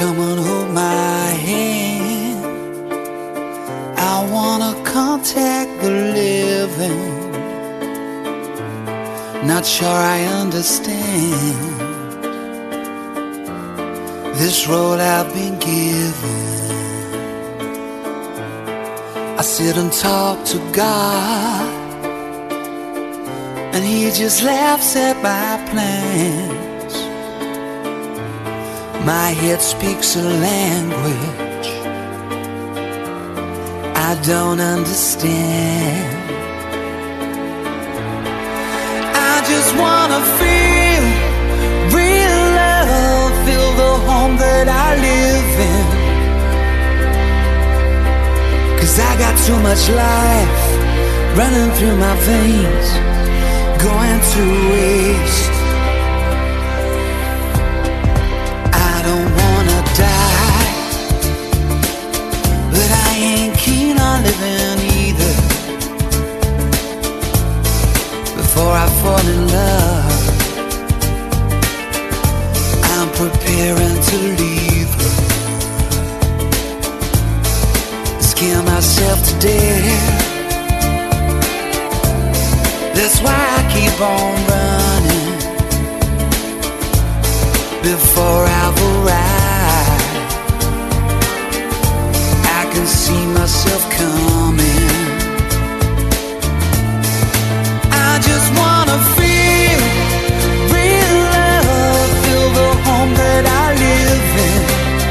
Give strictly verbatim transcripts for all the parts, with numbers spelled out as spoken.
Come on, hold my hand. I wanna contact the living. Not sure I understand this road I've been given. I sit and talk to God, and He just laughs at my plans. My head speaks a language I don't understand. I just wanna feel real love, feel the home that I live in. 'Cause I got too much life running through my veins, going to waste. I don't wanna die, but I ain't keen on living either. Before I fall in love, I'm preparing to leave her. Scare myself to death. That's why I keep on running before I've arrived. I can see myself coming. I just wanna feel real love, feel the home that I live in.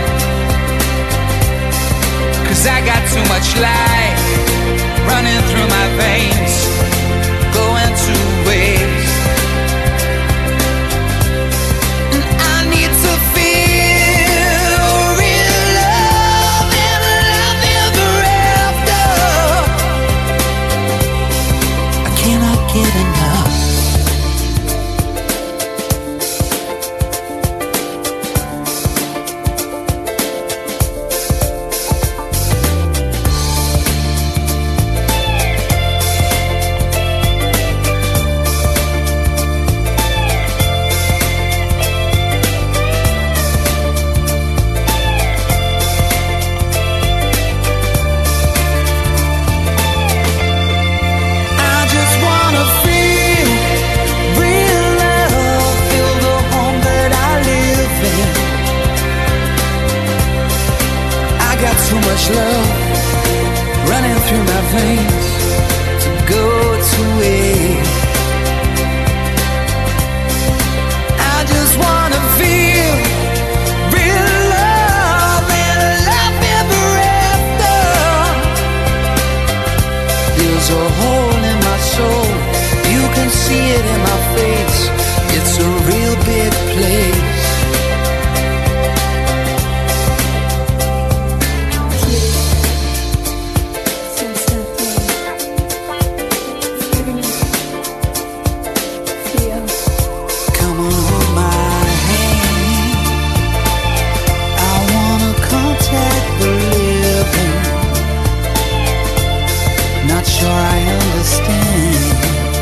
'Cause I got too much life running through my veins, going to waste. And I need to feel real love and love ever after. I cannot get enough. Too much love running through my veins to go to waste. I just wanna feel real love and love ever after. There's a hole in my soul, you can see it in my face. It's a real big place. Not sure I understand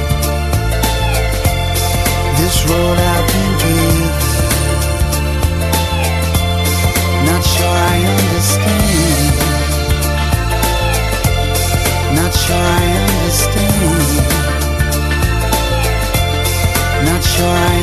this road I've been given. Not sure I understand. Not sure I understand. Not sure I